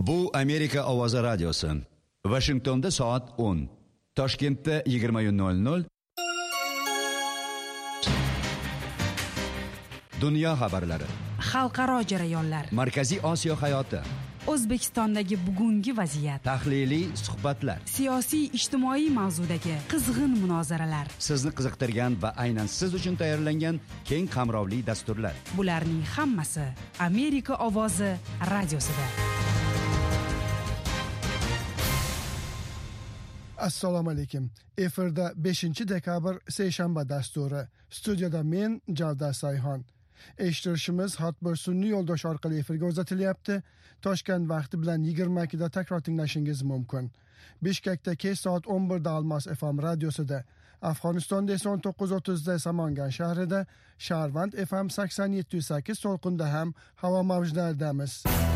Bu Amerika ovozi radiosi. Washingtonda soat 10. Toshkentda 20:00. Dunyo xabarlari. Xalqaro jarayonlar. Markaziy Osiyo hayoti. O'zbekistondagi bugungi vaziyat. Tahliliy suhbatlar. Siyosiy ijtimoiy mavzudagi qizg'in munozaralar. Sizni qiziqtirgan va aynan siz uchun tayyorlangan keng qamrovli dasturlar. Bularning hammasi Amerika ovozi radiosida. Assalomu alaykum. Efirda 5-dekabr seshanba dasturi. Studiyada men Javdar Sayxon. Eshittirishimiz hot bir sun'iy yo'ldosh orqali efirga uzatilyapti. Toshkent vaqti bilan 22 da takror tinglashingiz mumkin. Bishkekda kech soat 11 da Almos FM radiosida, Afg'onistonda esa 19:30 da Samangan shahrida, Sharvand FM 87.8 to'lqinda ham havo mavjlaridamiz.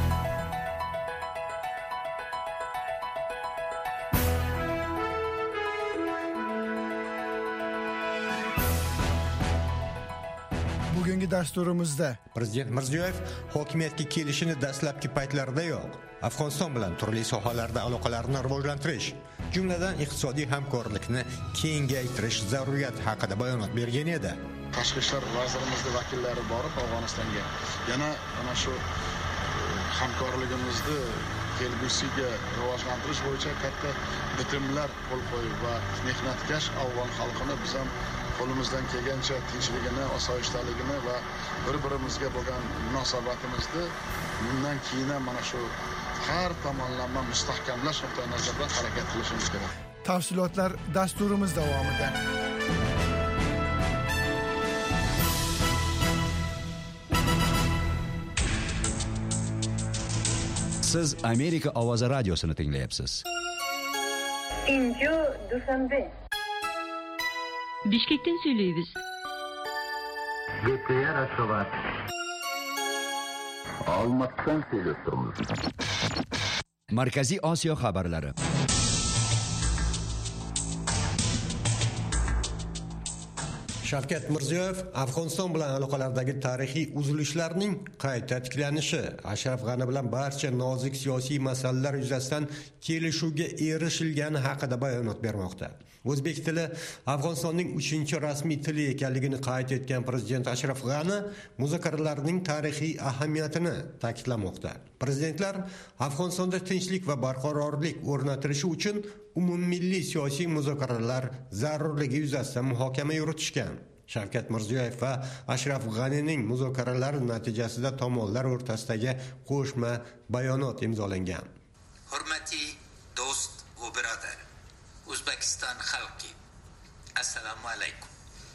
Bugungi dasturimizda Prezident Mirziyoyev hokimiyatga kelishini dastlabki paytlaridayoq Afg'oniston bilan turli sohalarda aloqalarni rivojlantirish, jumladan iqtisodiy hamkorlikni kengaytirish zaruriyati haqida bayonot bergan edi. Tashqi ishlar vazirimizning vakillari borib Afg'onistonga yana mana shu hamkorligimizni kelgusiga rivojlantirish bo'yicha katta bitimlar qo'l qo'yib va mehnatkash afg'on xalqini biz ham qo'limizdan kelgancha tinchligini, osoyishtaligini va bir-birimizga bo'lgan munosabatimizni bundan keyin ham mana shu har tomonlama mustahkamlash nuqtai nazaridan harakat qilishimiz kerak. Tafsilotlar dasturimiz davomida. Siz Amerika ovozi radiosini tinglayapsiz. Inju Dushanbe. Bishkekdan söyleyimiz. Gepkaya Raşovat. Almatdan söylüyoruz. Markaziy Osiyo xabarlari. Shavkat Mirziyoyev Afg'oniston bilan aloqalardagi tarixiy uzilishlarning qayta tiklanishi, Ashraf G'ani bilan barcha nozik siyosiy masalalar yuzasidan kelishuvga erishilgani haqida bayonot bermoqda. O'zbek tili Afg'onistonning 3-rasmiy tili ekanligini qayd etgan Prezident Ashraf G'ani muzokaralarning tarixiy ahamiyatini ta'kidlamoqda. Prezidentlar Afg'onistonda tinchlik va barqarorlik o'rnatilishi uchun umummilliy siyosiy muzokaralar zarurligi yuzasidan muhokama yuritishgan. Shavkat Mirziyoyev va Ashraf G'anining muzokaralari natijasida tomonlar o'rtasidagi qo'shma bayonot imzolangan. Hurmatli do'st va birodar, O'zbekiston xalqi, assalomu alaykum.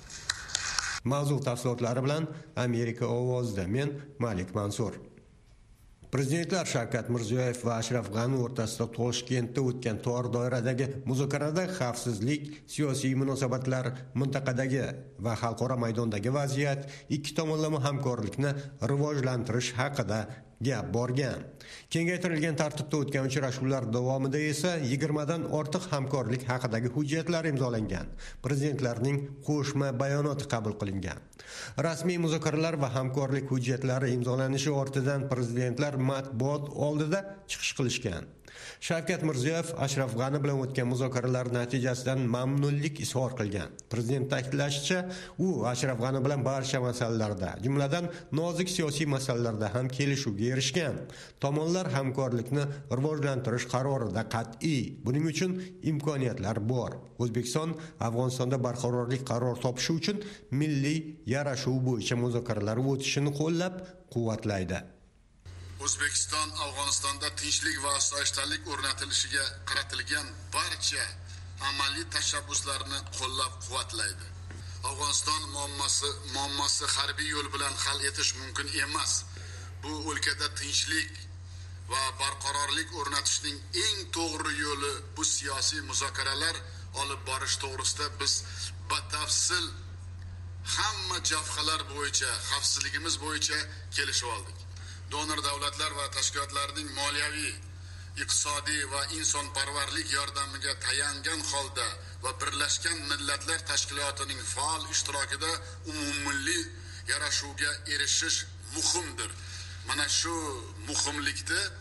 Mavzu tafsilotlari bilan Amerika ovozida men Malik Mansur. Prezidentlar Shavkat Mirziyoyev va Ashraf G'ani o'rtasida Toshkentda o'tgan tor doiradagi muzokarada xavfsizlik, siyosiy munosabatlar, mintaqadagi va xalqaro maydondagi vaziyat, ikki tomonlama hamkorlikni rivojlantirish haqida gap borgan. Kengaytirilgan tartibda o'tgan uchrashuvlar davomida esa 20 dan ortiq hamkorlik haqidagi hujjatlar imzolangan. Prezidentlarning qo'shma bayonoti qabul qilingan. Rasmiy muzokaralar va hamkorlik hujjatlari imzolanishi ortidan prezidentlar matbuot oldida chiqish qilishgan. Shavkat Mirziyoyev Ashraf G'ani bilan o'tgan muzokaralar natijasidan mamnunlik izhor qilgan. Prezident ta'kidlashicha, u Ashraf G'ani bilan barcha masalalarda, jumladan nozik siyosiy masalalarda ham kelishuvga erishgan. Tomonlar hamkorlikni rivojlantirish qarorida qat'iy. Buning uchun imkoniyatlar bor. O'zbekiston Afg'onistonda barqarorlik qaror topishi uchun milliy yarashuv bo'yicha muzokaralar o'tishini qo'llab-quvvatlaydi. O'zbekiston Afg'onistonda tinchlik va osoyishtalik o'rnatilishiga qaratilgan barcha amaliy tashabbuslarni qo'llab-quvvatlaydi. Afg'oniston muammosi harbiy yo'l bilan hal etish mumkin emas. Bu o'lkada tinchlik va barqarorlik o'rnatishning eng to'g'ri yo'li bu siyosiy muzokaralar olib borish to'g'risida biz batafsil hamma jabhalar bo'yicha, xavfsizligimiz bo'yicha kelishib oldik. Donor davlatlar va tashkilotlarning moliyaviy, iqtisodiy va insonparvarlik yordamiga tayangan holda va Birlashgan Millatlar Tashkilotining faol ishtirokida umummilliy yarashuvga erishish muhimdir. Mana shu muhimlikda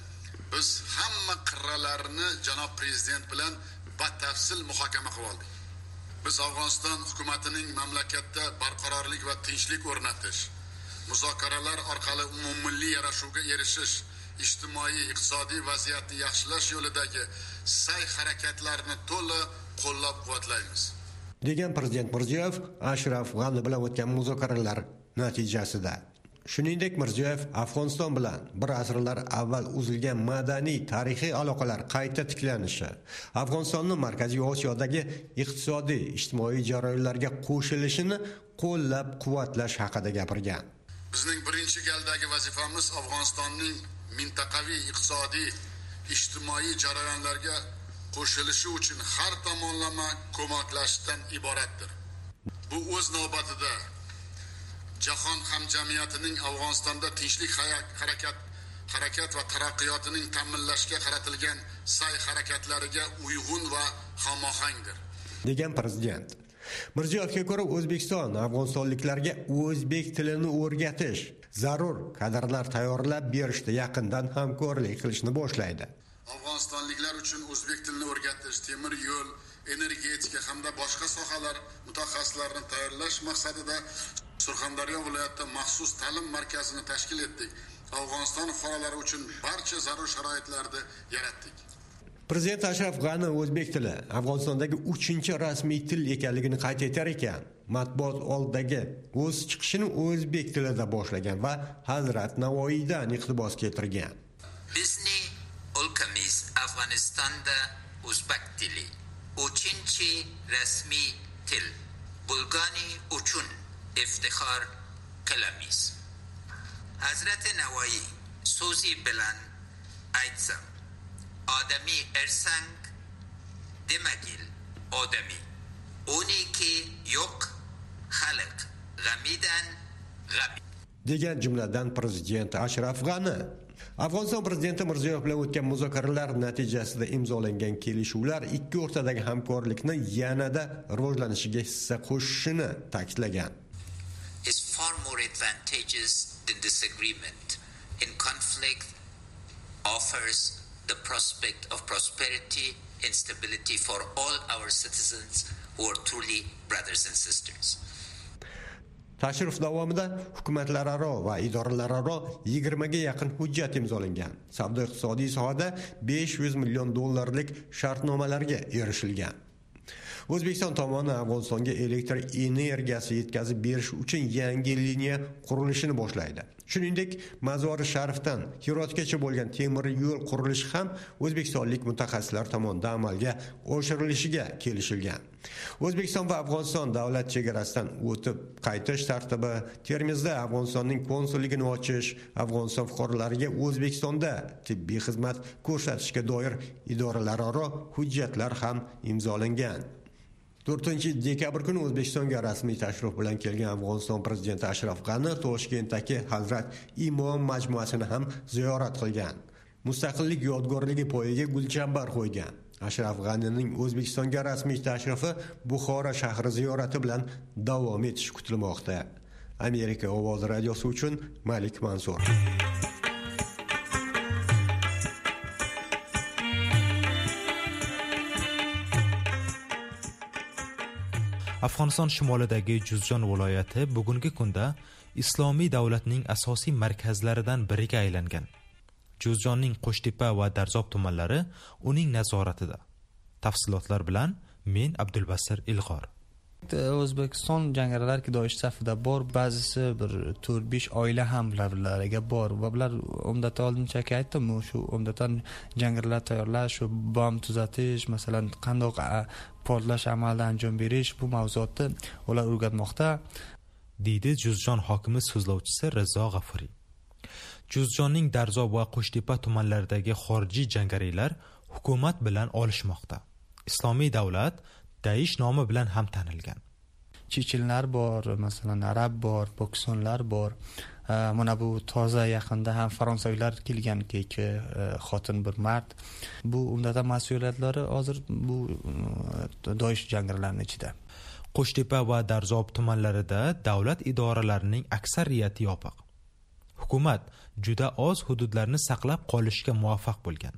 Biz hamma qirralarni janob prezident bilan batafsil muhokama qilib oldik. Biz Afg'oniston hukumatining mamlakatda barqarorlik va tinchlik o'rnatish, muzokaralar orqali umummilliy yarashuvga erishish, ijtimoiy iqtisodiy vaziyatni yaxshilash yo'lidagi sa'y harakatlarini to'liq qo'llab-quvvatlaymiz, degan prezident Mirziyoyev Ashraf G'ani bilan o'tgan muzokaralar natijasida. Shuningdek, Mirziyoyev Afg'oniston bilan bir asrlar avval uzilgan madaniy tarixiy aloqalar qayta tiklanishi, Afg'onistonning Markaziy Osiyodagi iqtisodiy, ijtimoiy jarayonlarga qo'shilishini qo'llab-quvvatlash haqida gapirgan. Bizning birinchi galdagi vazifamiz Afg'onistonning mintaqaviy iqtisodiy, ijtimoiy jarayonlarga qo'shilishi uchun har tomonlama ko'maklashishdan iboratdir. Bu o'z navbatida jahon hamjamiyatining Afg'onistonda tinchlik harakat va taraqqiyotining ta'minlashga qaratilgan sa'y harakatlariga uyg'un va hamohangdir, degan prezident. Mirziyoyevga ko'ra, O'zbekiston afg'onistonliklarga o'zbek tilini o'rgatish, zarur kadrlar tayyorlab berishda yaqindan hamkorlik qilishni boshlaydi. Afg'onistonliklar uchun o'zbek tilini o'rgatish, temir yo'l, energetika hamda boshqa sohalar mutaxassislarini tayyorlash maqsadida Surxondaryo viloyatida maxsus ta'lim markazini tashkil etdik. Afg'oniston fuqarolari uchun barcha zarur sharoitlarni yaratdik. Prezident Ashraf G'ani o'zbek tili Afg'onistondagi 3-rasmiy til ekanligini qayd etar ekan, matbuot oldidagi o'z chiqishini o'zbek tilida boshlagan va Hazrat Navoiydan iqtibos keltirgan. Bizni ülkemiz Afg'onistonda o'zbek tili 3-rasmiy til bo'lgani uchun iftixor qilamiz. Hazrat Navoiy so'zi bilan aytsam, odamiy ersang demagil odamiy, uniki yo'q xalq g'amidan g'ami, degan jumladan prezident Ashraf G'ani. Afg'oniston prezidenti Mirziyoyev bilan o'tgan muzokaralar natijasida imzolangan kelishuvlar ikki o'rtadagi hamkorlikni yanada rivojlanishiga hissa qo'shishini ta'kidlagan. Is far more advantageous than disagreement. In conflict offers the prospect of prosperity and stability for all our citizens who are truly brothers and sisters. Tashrif davomida hukumatlararo va idoralararo 20 ga yaqin hujjat imzolangan. Savdo-iqtisodiy sohada $500 million shartnomalarga erishilgan. O'zbekiston tomoni Afg'onistonga elektr energiyasi yetkazib berish uchun yangi liniya qurilishini boshlaydi. Shuningdek, Mazori Sharifdan Hirotgacha bo'lgan temir yo'l qurilishi ham o'zbekistonlik mutaxassislar tomonidan amalga oshirilishiga kelishilgan. O'zbekiston va Afg'oniston davlat chegarasidan o'tib qaytish tartibi, Termizda Afg'onistonning konsulligini ochish, Afg'oniston fuqarolariga O'zbekistonda tibbiy xizmat ko'rsatishga doir idoralararo hujjatlar ham imzolangan. 4-dekabr kuni O'zbekistonga rasmiy tashrif bilan kelgan Afg'oniston prezidenti Ashraf G'ani Toshkentdagi Hazrat Imom majmuasini ham ziyorat qilgan. Mustaqillik yodgorligi poyiga gulchambar qo'ygan. Ashraf G'anining O'zbekistonga rasmiy tashrifi Buxoro shahri ziyorati bilan davom etishi kutilmoqda. Amerika ovozi radiosi uchun Malik Mansur. Afg'oniston shimolidagi Juzjon viloyati bugungi kunda islomiy davlatning asosiy markazlaridan biriga aylangan. Juzjonning Qo'shtepa va Darzob tumanlari uning nazoratida. Tafsilotlar bilan men Abdulbasir Ilg'or. O'zbekiston jangarilar Doish safida bor, ba'zisi bir 4-5 oila ham bilarga bor va bular umdatan oldinchaki aytdim, shu umdatan jangarilar tayyorlash, shu bomb tuzatish, masalan, qandoq portlash amalda anjom berish, bu mavzuotni ular o'rgatmoqda, deydi Juzjon hokimi so'zlovchisi Rizo G'afuriy. Juzjonning Darzob va Qo'shtepa tumanlaridagi xorijiy jangarilar hukumat bilan olishmoqda. Islomiy davlat Daesh nomi bilan ham tanilgan. Chechenlar bor, masalan, arab bor, pokistonlar bor. Mana bu toza yaqinda ham fransuzlar kelgan keyki xotin bir mard. Bu umdatan mas'uliyatlari hozir bu Daesh jangarilarning ichida. Qo'shtepa va Darzob tumanlarida davlat idoralarining aksariyati yopiq. Hukumat juda oz hududlarni saqlab qolishga muvaffaq bo'lgan.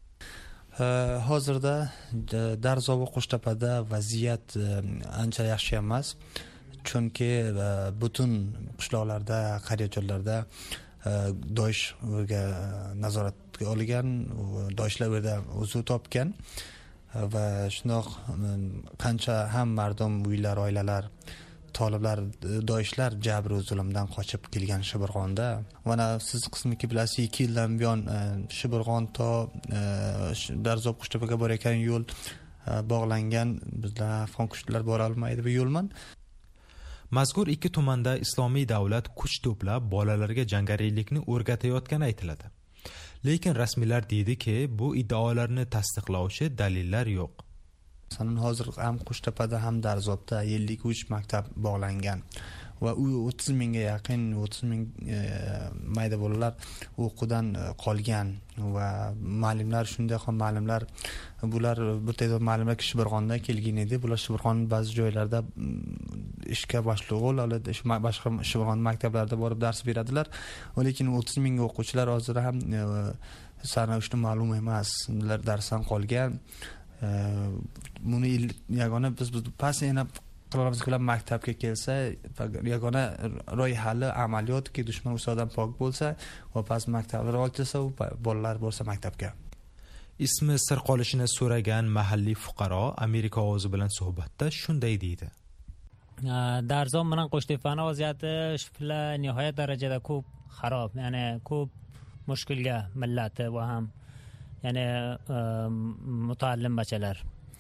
Hozirda Darzo va Qo'shtepada vaziyat ancha yaxshi emas, chunki butun qishloqlarda, qariyajoylarda Doishga nazoratga olgan, Doishlar bu yerda o'zi topgan va shundoq qancha ham mardum, uylar, oilalar, toliblar, Doishlar jabr zulmdan qochib kelgan Shibirg'onda. Mana siz qismiki bilasiz, 2 yildan buyon Shibirg'on to Darzo Qo'shtepaga borayotgan yo'l bog'langan. Bizlar afg'on kuchlar bora olmaydi bu yo'lman. Mazkur 2 tumanda islomiy davlat kuch to'plab bolalarga jangariylikni o'rgatayotgani aytiladi. Lekin rasmiylar deydiki, bu iddaolarni tasdiqlovchi dalillar yo'q. Masalan, hozir ham Qo'shtepada ham Darzobda 53 maktab bog'langan va u 30 mingga yaqin 30 ming mayda bolalar o'quvdan qolgan va ma'lumlar, shunday ham ma'lumlar, bular bir ta'dod ma'lumlar Shibirg'ondan kelgan edi. Bular Shibirg'onning ba'zi joylarida ishga boshliq bo'ladi, boshqa Shibirg'on maktablarida borib dars beradilar. Lekin 30 ming o'quvchilar hozir ham sana uchun ma'lum emas, ular darsdan qolgan. Buni yagona biz past yana qilamiz bilan maktabga kelsa, yagona ro'yxali amaliyotki dushman ustidan pok bo'lsa va past maktablar olchasa, u bolalar bo'lsa maktabga. Ismi sir qolishini so'ragan mahalliy fuqaro Amerika ovozi bilan suhbatda shunday deydi. Darzon bilan Qo'shtepani vaziyati shifla nihoyat darajada ko'p xarob, ya'ni ko'p mushkulga millati va ham ya'ni mutaallim bachalar.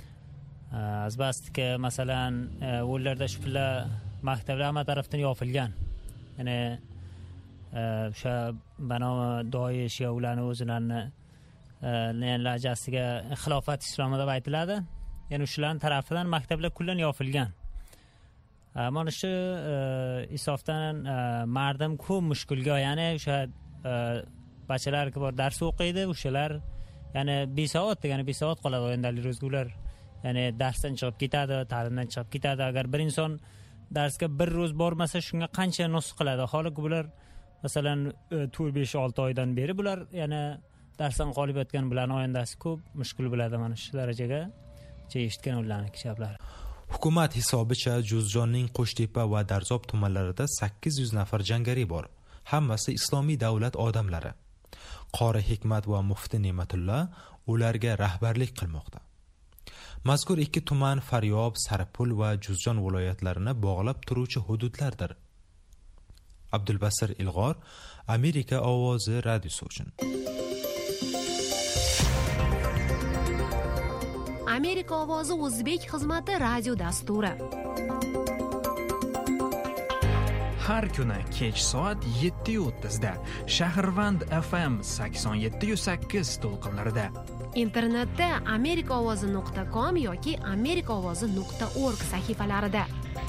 Azbastki masalan ularda shifla maktablar hamma tarafdan yopilgan. Ya'ni o'sha banomi Doish ya ularni o'zlarini lajasiga xilofat islomi deb aytiladi. Ya'ni shularning tarafidan maktablar kullan yopilgan. Mana shu isofdan mardim ko'p mushkulga, ya'ni o'sha bachalar ki bor dars o'qiydi, o'shalar ya'ni besoat degani besoat qoladi o'yindalik ro'zgular. Ya'ni darsdan chiqib ketadi, ta'limdan chiqib ketadi. Agar bir inson darsga bir ro'z bormasa, shunga qancha nusx qiladi. Holiki bular masalan 4-5-6 oydan beri bular ya'ni darsdan qolib yotgan bularning oyindasi ko'p mushkul bo'ladi. Mana shu darajaga eshitgan ularning gaplari. Hukumat hisobicha Juzjonning Qo'shtepa va Darzob tumanlarida 800 nafar jangari bor. Hammasi islomiy davlat odamlari. Qori Hikmat va Mufti Ne'matulla ularga rahbarlik qilmoqda. Mazkur 2 tuman Faryob, Saripul va Juzjon viloyatlarini bog'lab turuvchi hududlardir. Abdulbasir Ilg'or, Amerika ovozi radiosi uchun. Amerika ovozi o'zbek xizmati radio dasturi. Har kuni kech soat 7:30 da Shahrvand FM 87.8 to'lqinlarida. Internetda amerikaovozi.com yoki amerikaovozi.org sahifalarida.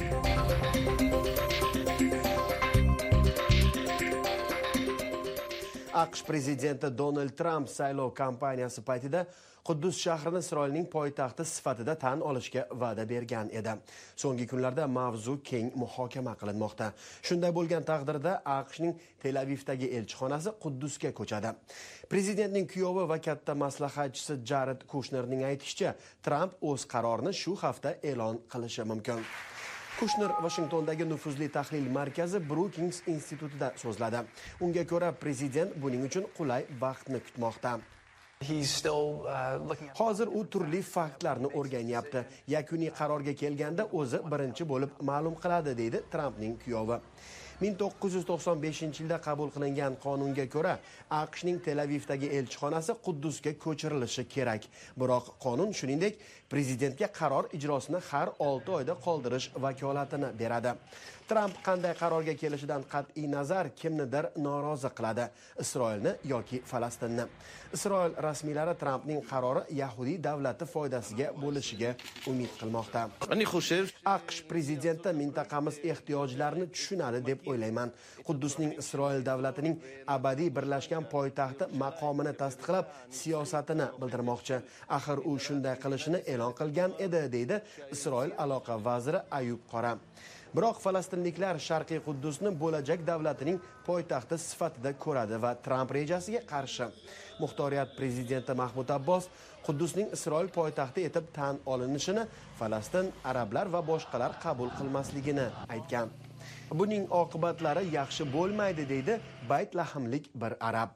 AQSh prezidenti Donald Trump saylov kampaniyasi paytida Quddus shahrini Isroilning poytaxti sifatida tan olishga va'da bergan edi. So'nggi kunlarda mavzu keng muhokama qilinmoqda. Shunday bo'lgan taqdirda AQShning Tel Avivdagi elchixonasi Quddusga ko'chadi. Prezidentning kuyovi va katta maslahatchisi Jared Kushnerning aytishicha, Trump o'z qarorini shu hafta e'lon qilishi mumkin. Kushner Washingtondagi nufuzli tahlil markazi Brookings institutida so'zladi. Unga ko'ra, prezident buning uchun qulay vaqtni kutmoqda. Hozir u turli faktlarni o'rganyapti. Yakuniy qarorga kelganda o'zi birinchi bo'lib ma'lum qiladi, deydi Trumpning kuyovi. 1995-yilda qabul qilingan qonunga ko'ra, AQShning Tel Avivdagi elchixonasi Quddusga ko'chirilishi kerak. Biroq qonun shuningdek prezidentga qaror ijrosini har 6 oyda qoldirish vakolatini beradi. Trump qanday qarorga kelishidan qat'iy nazar kimnidir norozi qiladi, Isroilni yoki Falastinni. Isroil rasmiylari Trumpning qarori Yahudiy davlati foydasiga bo'lishiga umid qilmoqda. AQSh prezidenti mintaqamiz ehtiyojlarini tushunadi deb o'ylayman. Quddusning Isroil davlatining abadiy birlashgan poytaxti maqomini tasdiqlab, siyosatini bildirmoqchi. Axir u shunday qilishini e'lon qilgan edi, deydi Isroil aloqa vaziri Ayub Qora. Biroq falastinliklar Sharqiy Quddusni bo'lajak davlatining poytaxti sifatida ko'radi va Tramp rejasiga qarshi. Muxtoriyat prezidenti Mahmud Abbos Quddusning Isroil poytaxti etib tan olinishini Falastin, arablar va boshqalar qabul qilmasligini aytgan. Buning oqibatlari yaxshi bo'lmaydi deydi Bayt Lahmlik bir arab.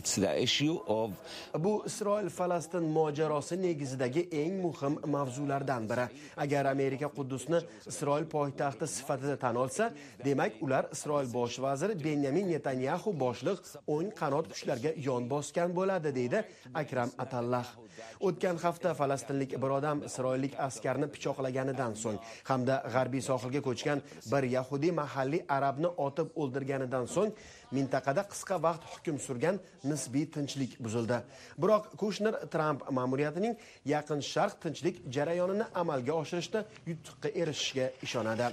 Bu Isroil-Falastin mojarosi negizidagi eng muhim mavzulardan biri. Agar Amerika Quddusni Isroil poytaxti sifatida tan olsa, demak ular Isroil bosh vaziri Benyamin Netanyahu boshliq o'ng qanot kuchlarga yon bosgan bo'ladi, deydi Akram Atallah. O'tgan hafta falastinlik bir odam isroillik askarni pichoqlaganidan so'ng hamda g'arbiy sohilga ko'chgan bir yahudiy mahalliy arabni otib o'ldirganidan so'ng mintaqada qisqa vaqt hukm surgan nisbiy tinchlik buzildi. Biroq Kushner Tramp ma'muriyatining Yaqin Sharq tinchlik jarayonini amalga oshirishda yutuqqa erishishga ishonadi.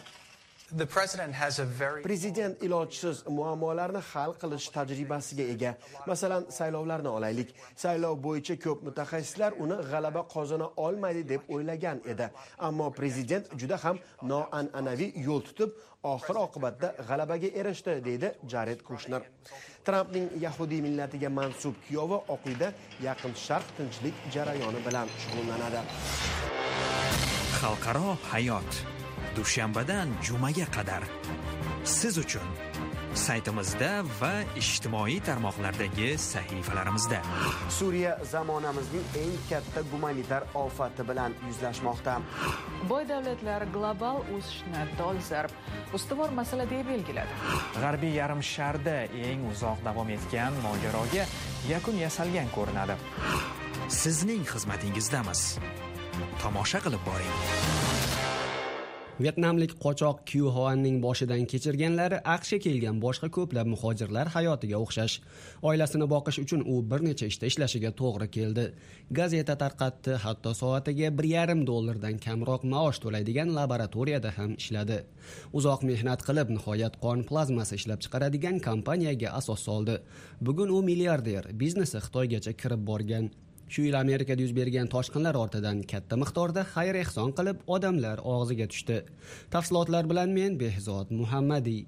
Prezident ilojsiz muammolarni hal qilish tajribasiga ega. Masalan, saylovlarni olaylik. Saylov bo'yicha ko'p mutaxassislar uni g'alaba qozona olmaydi deb o'ylagan edi. Ammo prezident juda ham noan'anaviy yo'l tutib, oxir oqibatda g'alabaga erishdi, deydi Jared Kushner. Trampning yahudiy millatiga mansub kuyovi Oq uyda Yaqin Sharq tinchlik jarayoni bilan shug'ullanadi. Xalqaro hayot dushanbadan jumaga qadar siz uchun saytimizda va ijtimoiy tarmoqlardagi sahifalarimizda. Suriya zamonamizning eng katta gumanitar ofati bilan yuzlashmoqda. Boy davlatlar global o'sishni dolzarb ustuvor masala deb belgiladi. G'arbiy yarim sharda eng uzoq davom etgan mojaroga yakun yasalgan ko'rinadi. Sizning xizmatingizdamiz. Tomosha qilib boring. Vyetnamlik qochoq Kyu Hoanning boshidan kechirganlari AQShga kelgan boshqa ko'plab muhojirlar hayotiga o'xshash. Oilasini boqish uchun u bir necha ishda ishlashiga to'g'ri keldi. Gazeta tarqatdi, hatto soatiga $1.5 kamroq maosh to'laydigan laboratoriyada ham ishladi. Uzoq mehnat qilib, nihoyat qon plazmasi ishlab chiqaradigan kompaniyaga asos soldi. Bugun u milliarder, biznesi Xitoygacha kirib borgan. Shu yil Amerikada yuz bergan toshqinlar ortidan katta miqdorda xayr-ehson qilib odamlar og'ziga tushdi. Tafsilotlar bilan men Behzod Muhammadiy.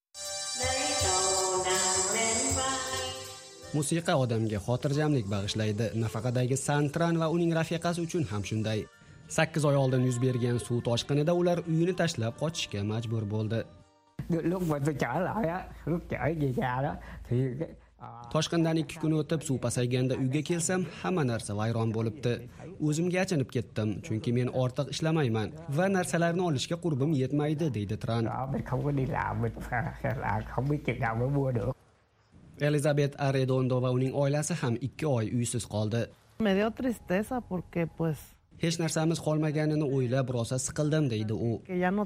Musiqa odamga xotirjamlik bag'ishlaydi. Nafaqadagi Santran va uning rafiqasi uchun ham shunday. 8 oy oldin yuz bergan suv toshqinida ular uyini tashlab qochishga majbur bo'ldi. Toshqindan 2 kun o'tib suv pasayganda uyga kelsam, hamma narsa vayron bo'libdi. O'zimga achinib ketdim, chunki men ortiq ishlamayman va narsalarni olishga qurbim yetmaydi, deydi Tran. Elizabeth Arredondo va uning oilasi ham 2 oy uysiz qoldi. Hech narsamiz qolmaganini o'ylab rosa siqildim, deydi u.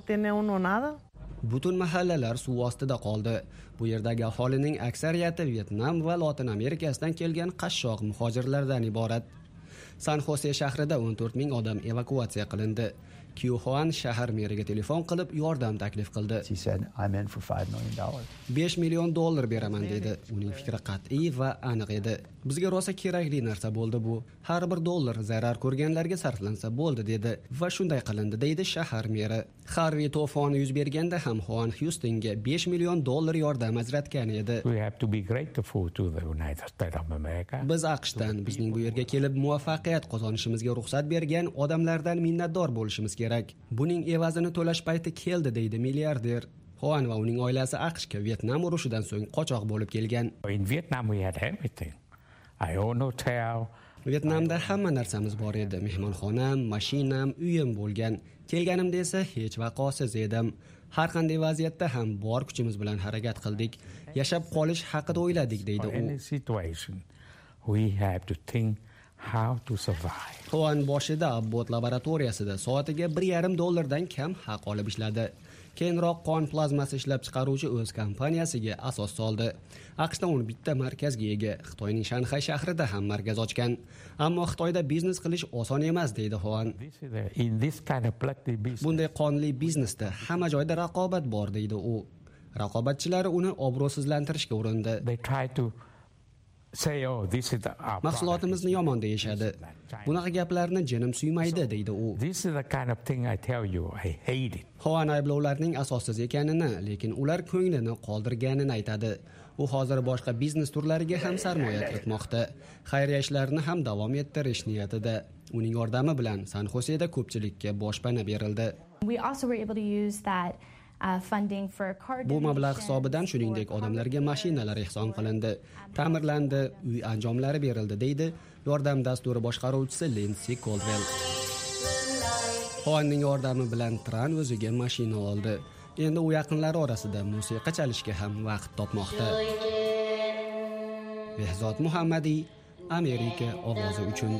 Butun mahallalar suv ostida qoldi. Bu yerdagi aholining aksariyati Vyetnam va Lotin Amerikasidan kelgan qashshoq muhojirlardan iborat. San Jose shahrida 14,000 odam evakuatsiya qilindi. Kyu Hoan shahar meriga telefon qilib yordam taklif qildi. $5 million beraman dedi. Uning fikri qat'iy va aniq edi. Bizga rosa kerakli narsa bo'ldi bu. Har bir dollar zarar ko'rganlarga sarflansa bo'ldi dedi va shunday qilindi, deydi shahar meri. Harvey to'foni yuz berganda ham Hoan Houstonga $5 million yordam ajratgan edi. Biz AQShdan bizning bu yerga kelib muvaffaqiyat qozonishimizga ruxsat bergan odamlardan minnatdor bo'lishimiz kerak. Buning evazini to'lash payti keldi, deydi milliarder. Hoan va uning oilasi AQShga Vyetnam urushidan so'ng qochoq bo'lib kelgan. Vyetnamda hamma narsamiz bor edi. Mehmonxonam, mashinam, uyim bo'lgan. Kelganimda esa hech vaqosiz edim. Har qanday vaziyatda ham bor kuchimiz bilan harakat qildik. Yashab qolish haqida o'yladik, deydi u. Hoan boshida Abbot laboratoriyasida soatiga $1.5 kam haq olib ishladi. Keyinroq qon plazmasi ishlab chiqaruvchi o'z kompaniyasiga asos soldi. AQShda 11 markazga ega, Xitoyning Shanxay shahrida ham markaz ochgan. Ammo Xitoyda biznes qilish oson emas, deydi Hoan. Bunday qonli biznesda hamma joyda raqobat bor, deydi u. Raqobatchilari uni obro'sizlantirishga urindi. mahsulotimizni yomon deyishadi. Bunaqa gaplarni jinim suymaydi, deydi u. Hoan ayblovlarning asossiz ekanini, lekin ular ko'nglini qoldirganini aytadi. U hozir boshqa biznes turlariga ham sarmoya kiritmoqda. Xayriya ishlarini ham davom ettirish niyatida. Uning yordami bilan San-Xoseda ko'pchilikka boshpana berildi. Bu mablag' hisobidan shuningdek odamlarga mashinalar ehson qilindi, ta'mirlandi, uy anjomlari berildi, deydi yordam dasturi boshqaruvchisi Lindsey Coldwell. Hoanning yordami bilan Tran o'ziga mashina oldi. Endi u yaqinlari orasida musiqa chalishga ham vaqt topmoqda. Behzod Muhammadiy, Amerika ovozi uchun.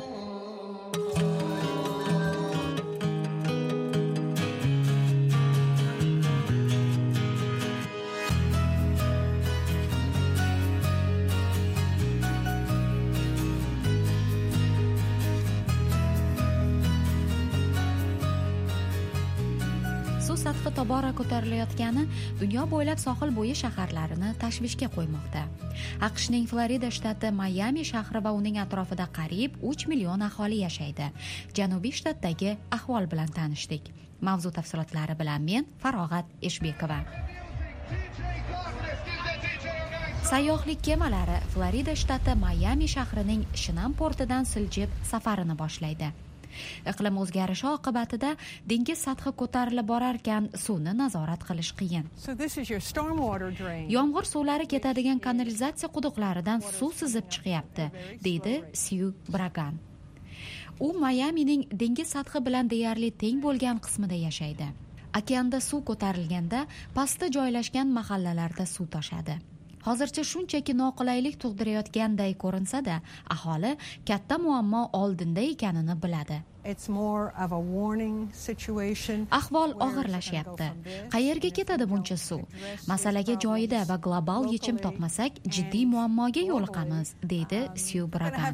Sathi tobora ko'tarilayotgani dunyo bo'ylab sohil bo'yi shaharlarini tashvishga qo'ymoqda. AQShning Florida shtati Mayami shahri va uning atrofida qariyb 3 million aholi yashaydi. Janubiy shtatdagi ahvol bilan tanishdik. Mavzu tafsilotlari bilan men Farog'at Eshbekova. Sayyohlik kemalari Florida shtati Mayami shahrining Shinam portidan siljib safarini boshlaydi. Iqlim o'zgarishi oqibatida dengiz sathi ko'tarilib borarkan, suvni nazorat qilish qiyin. Yomg'ir suvlari ketadigan kanalizatsiya quduqlaridan suv sizib chiqyapti, deydi Sue Bragan. U Mayamining dengiz sathi bilan deyarli teng bo'lgan qismida yashaydi. Okeanda suv ko'tarilganda pastda joylashgan mahallalarda suv toshadi. Hozircha shunchaki noqulaylik tug'dirayotganday ko'rinsa-da, aholi katta muammo oldinda ekanini biladi. Ahvol og'irlashyapti. Qayerga ketadi buncha suv? Masalaga joyida va global yechim topmasak, jiddiy muammoga yo'liqamiz, deydi Sue Bragan.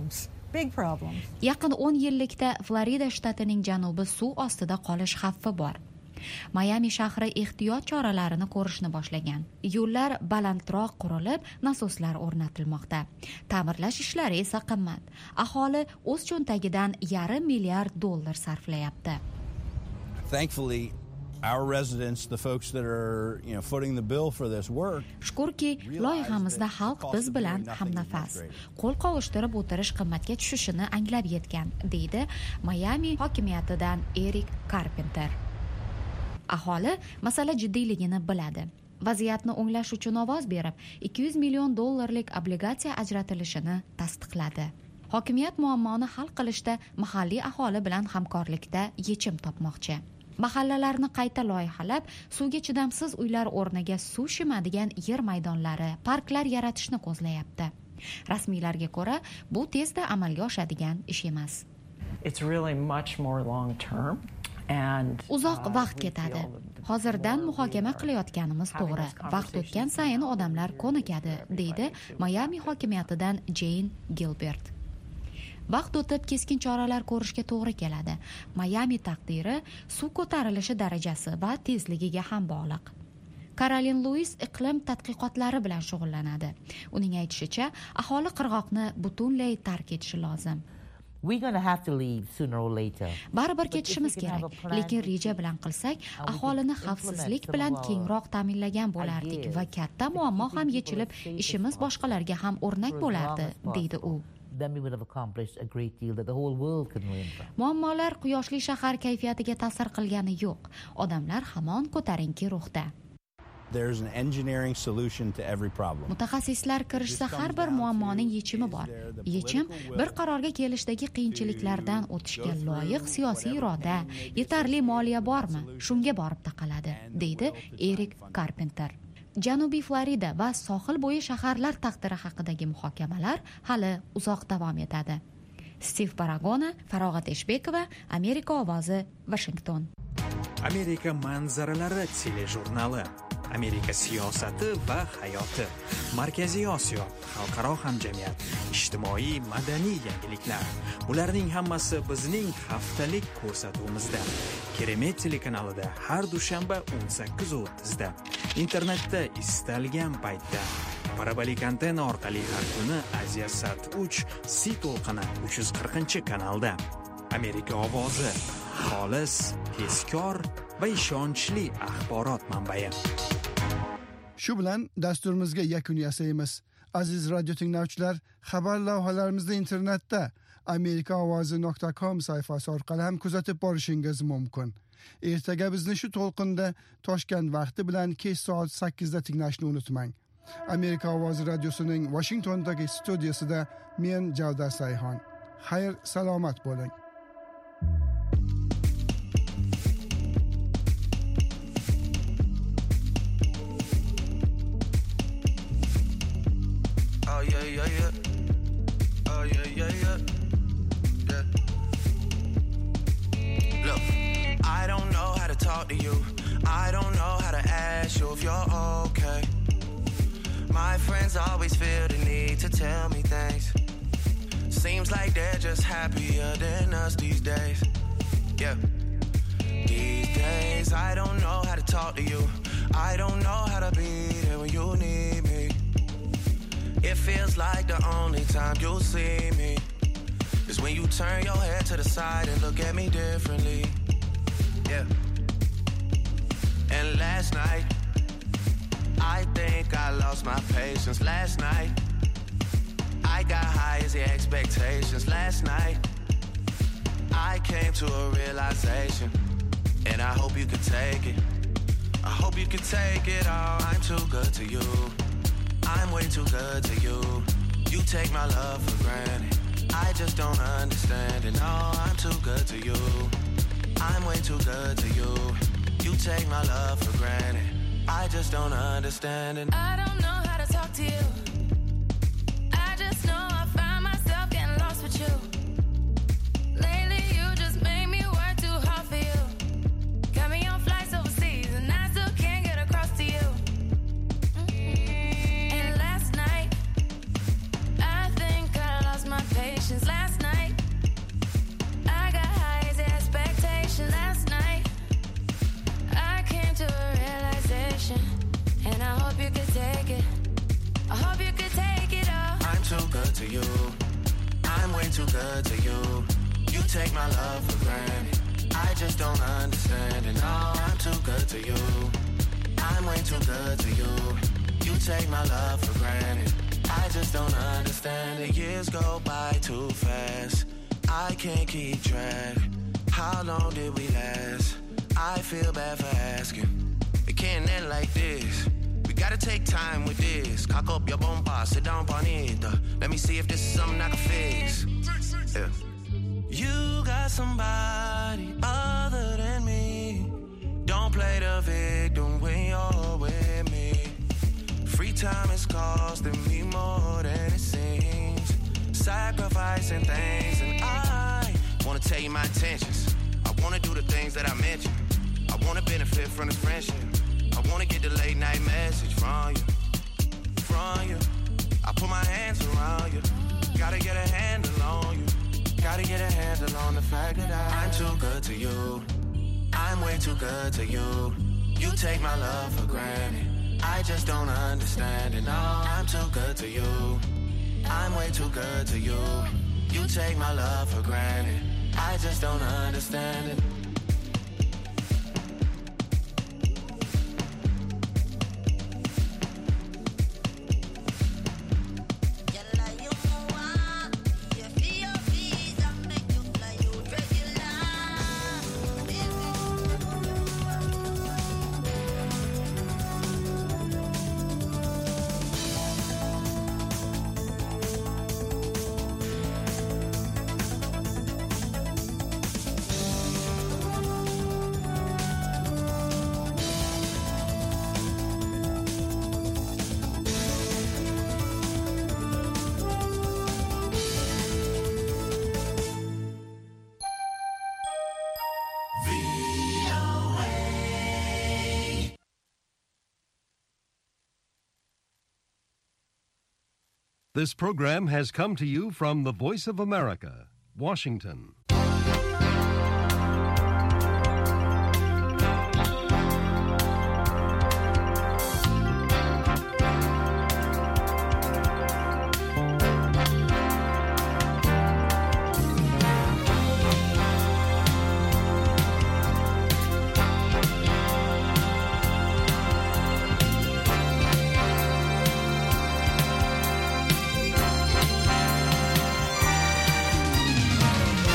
Yaqin 10 yillikda Florida shtatining janubi suv ostida qolish xavfi bor. Mayami shahri ehtiyot choralarini ko'rishni boshlagan. Yo'llar balandroq qurilib, nasoslar o'rnatilmoqda. Ta'mirlash ishlari esa qimmat. Aholi o'z cho'ntagidan $500 million sarflayapti. Thankfully, our residents, the folks that are, footing the bill for this work. Shukrki, loyihamizda xalq biz bilan hamnafas. Qo'l qovushtirib o'tirish qimmatga tushishini anglab yetgan, deydi Mayami hokimiyatidan Eric Carpenter. Aholi masala jiddiyligini biladi. Vaziyatni o'nglash uchun ovoz berib, $200 million obligatsiya ajratilishini tasdiqladi. Hokimiyat muammoni hal qilishda mahalliy aholi bilan hamkorlikda yechim topmoqchi. Mahallalarni qayta loyihalab, suvga chidamsiz uylar o'rniga suv shimadigan yer maydonlari, parklar yaratishni ko'zlayapti. Rasmiylarga ko'ra, bu tezda amalga oshadigan ish emas. It's really much more long term. Uzoq vaqt ketadi. Hozirdan muhokama qilayotganimiz to'g'ri. Vaqt o'tgan sayin odamlar ko'nikadi, deydi Mayami hokimiyatidan Jane Gilbert. Vaqt o'tib keskin choralar ko'rishga to'g'ri keladi. Mayami taqdiri suv ko'tarilishi darajasi va tezligiga ham bog'liq. Caroline Lewis iqlim tadqiqotlari bilan shug'ullanadi. Uning aytishicha, aholi qirg'oqni butunlay tark etishi lozim. Baribir ketishimiz kerak, lekin reja bilan qilsak, aholini xavfsizlik bilan kengroq ta'minlagan bo'lardik va katta muammo ham yechilib, ishimiz boshqalarga ham o'rnak bo'lardi, deydi u. Muammolar quyoshli shahar kayfiyatiga ta'sir qilgani yo'q. Odamlar hamon ko'tarinki ruhda. There's an engineering solution to every problem. Mutaxassislar kirishsa har bir muammoning yechimi bor. Yechim bir qarorga kelishdagi qiyinchiliklardan o'tishga loyiq siyosiy iroda, yetarli moliya bormi? Shunga borib taqaladi, deydi Eric Carpenter. Janubiy Florida va sohil bo'yi shaharlar taqdiri haqidagi muhokamalar hali uzoq davom etadi. Steve Baragona, Farog'at Eshbekova, Amerika ovozi, Washington. Amerika manzaralari telejurnali. Amerika siyosati va hayoti, Markaziy Osiyo, xalqaro hamjamiyat, ijtimoiy madaniy yangiliklar. Bularning hammasi bizning haftalik ko'rsatuvimizda. Keremet telekanalida har dushanba 18:30 da. Internetda istalgan paytda. Parabolik antenna orqali har kuni Aziya Sat 3 Si to'lqini 340-kanalda. Amerika ovozi, xolis, tezkor va ishonchli axborot manbai. Shu bilan dasturimizga yakun yasaymiz. Aziz radio tinglovchilar, xabar lavhalarimizni internetda amerikaovozi.com sayfasi orqali ham kuzatib borishingiz mumkin. Ertaga bizni shu to'lqinda Toshkent vaqti bilan kech soat 8 da tinglashni unutmang. Amerika ovozi radiosining Washingtondagi studiyasida men Javdar Sayhon. Xayr, salomat bo'ling. Oh yeah, yeah, yeah. Oh yeah, yeah, yeah. Yeah. Look, I don't know how to talk to you. I don't know how to ask you if you're okay. My friends always feel the need to tell me things. Seems like they're just happier than us these days. Yeah. These days, I don't know how to talk to you. I don't know how to be there when you need me. It feels like the only time you'll see me is when you turn your head to the side and look at me differently. Yeah. And last night, I think I lost my patience. Last night, I got high as the expectations. Last night, I came to a realization, and I hope you could take it. I hope you could take it all. I'm too good to you. I'm way too good to you. You take my love for granted. I just don't understand it. No, I'm too good to you. I'm way too good to you. You take my love for granted. I just don't understand it. I don't know how to talk to you. I just know I find myself getting lost with you. Lately you just made me work too hard for you. Got me on flights overseas and I still can't get across to you. And last night, I think I lost my patience. Last night, I got high as expectation. Last night, I came to a realization, and I hope you could take it. I hope you could take it all. I'm too good to you. I'm way too good to you. You take my love for granted. I just don't understand it. No, I'm too good to you. I'm way too good to you. You take my love for granted. I just don't understand it. Years go by too fast. I can't keep track. How long did we last? I feel bad for asking. It can't end like this. We gotta take time with this. Cock up your bomba, sit down bonita. Let me see if this is something I can fix. Yeah. You got somebody other than me. Don't play the victim when you're with me. Free time is costing me more than it seems. Sacrificing things, and I wanna tell you my intentions. I wanna do the things that I mentioned. I wanna benefit from this friendship. I wanna get the late night message from you. I put my hands around you. Gotta get a handle on you. Gotta get a handle on the fact that I'm too good to you. I'm way too good to you. You take my love for granted. I just don't understand it. No, I'm too good to you. I'm way too good to you. You take my love for granted. I just don't understand it. This program has come to you from the Voice of America, Washington.